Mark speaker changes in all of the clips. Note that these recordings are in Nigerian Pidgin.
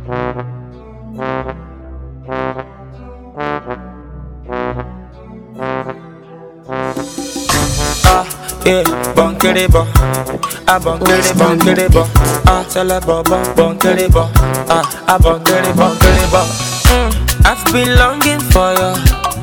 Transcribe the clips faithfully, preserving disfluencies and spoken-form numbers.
Speaker 1: Yeah, bunkeribo, ah bunkeri bunkeribo, ah celebo bunkeribo, ah ah bunkeri bunkeribo. Mm, I've been longing for you,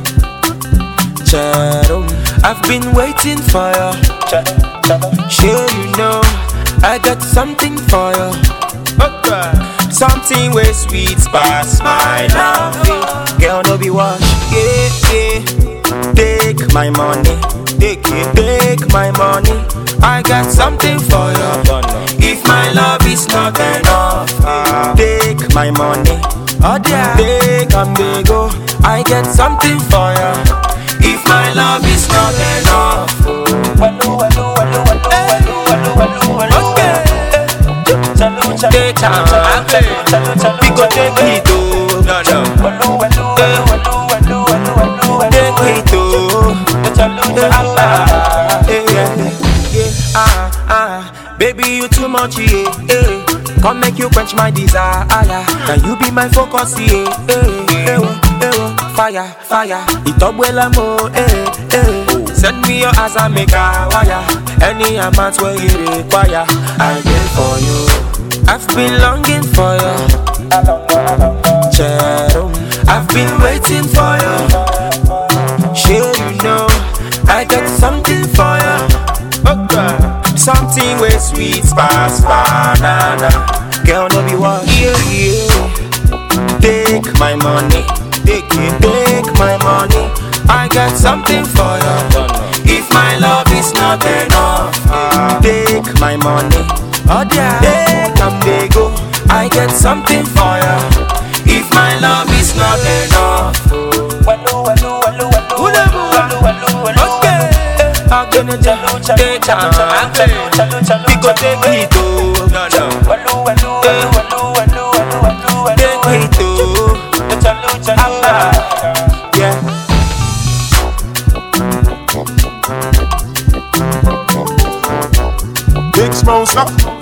Speaker 1: Cherum. I've been waiting for you. Sure you know, I got something for you. Okay. Something way sweet past my love. Girl, no be wash, yeah yeah. Take my money. Take it, take my money. I got something for you. If my love is not enough, take my money. Take and they go. I get something for you. If my love is not enough, okay. Take time, we go take it too. No no. Take it too. Ah, yeah, yeah, ah, ah. Baby, you too much, yeah, yeah. Come make you quench my desire. Can you be my focus, yeah, yeah, yeah, yeah. Fire, fire. It up well, I'm eh, eh. Send me your ass and make a wire. Any amount where you require, I get for you. I've been longing for you, Cherum. I've been waiting for you. Sure you know, I got something for you. Okay. Something way sweet past banana. Girl, no be what? Yeah, yeah. Take my money. Take it, take my money. I got something for you. If my love is not enough, take my money. Take and they go. I get something for you. If my love is not enough, okay. I'm gonna take time. We go take it too. No, no. Take it too. Yeah.
Speaker 2: Big Smoke, stop.